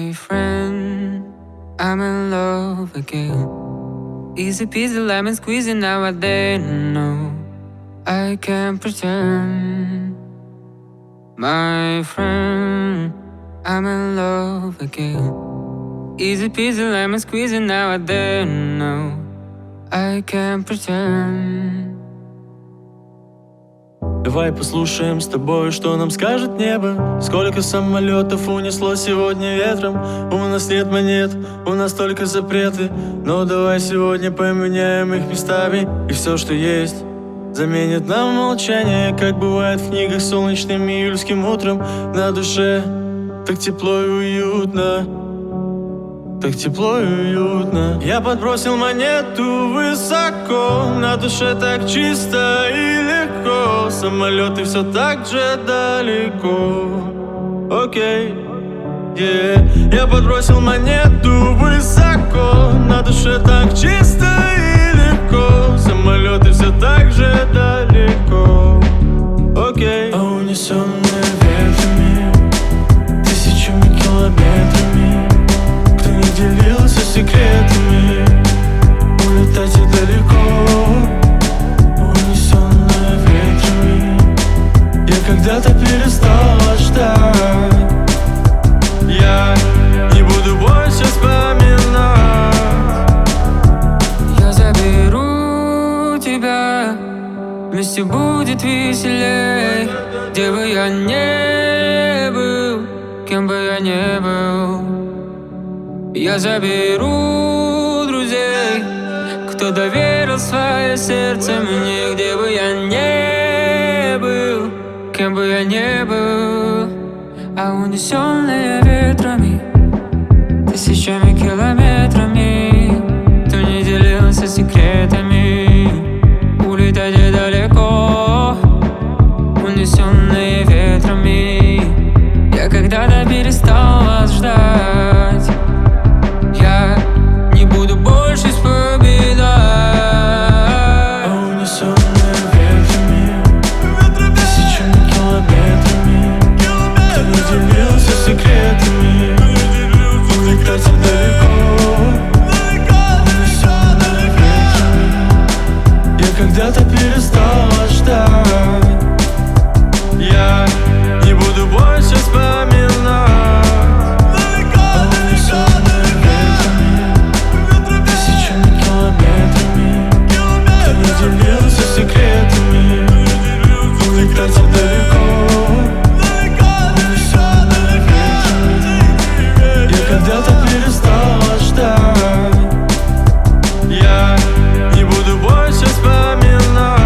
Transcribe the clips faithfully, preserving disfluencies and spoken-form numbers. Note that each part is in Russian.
My friend, I'm in love again. Easy peasy lemon squeezy nowadays. No, I can't pretend. My friend, I'm in love again. Easy peasy lemon squeezy nowadays. No, I can't pretend. Давай послушаем с тобой, что нам скажет небо. Сколько самолетов унесло сегодня ветром. У нас нет монет, у нас только запреты. Но давай сегодня поменяем их местами. И все, что есть, заменит нам молчание. Как бывает в книгах солнечным июльским утром. На душе так тепло и уютно, так тепло и уютно. Я подбросил монету высоко, на душе так чисто и легко. Самолеты все так же далеко. Окей, okay. yeah. Я подбросил монету высоко, на душе так чисто и легко. Самолеты все так же далеко. Окей, okay. А унесенные ветрами тысячами километрами, не делился секретами, улетать и далеко, унесенная ветрами. Я когда-то перестала ждать. Я не буду больше вспоминать. Я заберу тебя, вместе будет веселей. Где бы я не был, кем бы я не был, я заберу друзей, кто доверил свое сердце мне. Где бы я не был, кем бы я не был, а унесенные ветрами тысячами километрами, кто не делился секретами, улетать и далеко. Унесенные ветрами, я когда-то перестал вас ждать. Я не буду больше вспоминать. А унесенные ветрами тысячами километрами, кто не делился секретами, улетать и далеко. Унесенные ветрами, я когда-то перестала ждать. Я не буду больше вспоминать. Делился секретами, улетать и далеко. Унесенные ветрами, я когда-то перестала ждать. Я не буду больше вспоминать.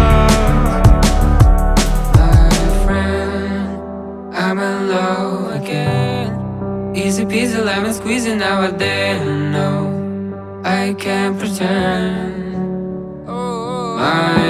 My friend, I'm in love again. Easy peasy lemon squeezy nowadays. No, I can't pretend. My